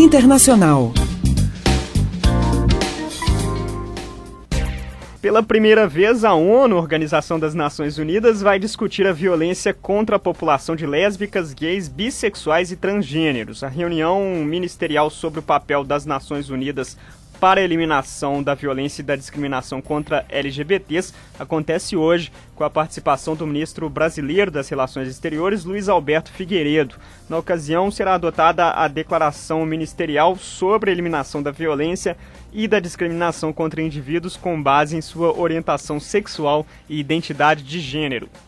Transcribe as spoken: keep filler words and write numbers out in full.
Internacional. Pela primeira vez, a ONU, Organização das Nações Unidas, vai discutir a violência contra a população de lésbicas, gays, bissexuais e transgêneros. A reunião ministerial sobre o papel das Nações Unidas para a eliminação da violência e da discriminação contra L G B Ts acontece hoje com a participação do ministro brasileiro das Relações Exteriores, Luiz Alberto Figueiredo. Na ocasião, será adotada a declaração ministerial sobre a eliminação da violência e da discriminação contra indivíduos com base em sua orientação sexual e identidade de gênero.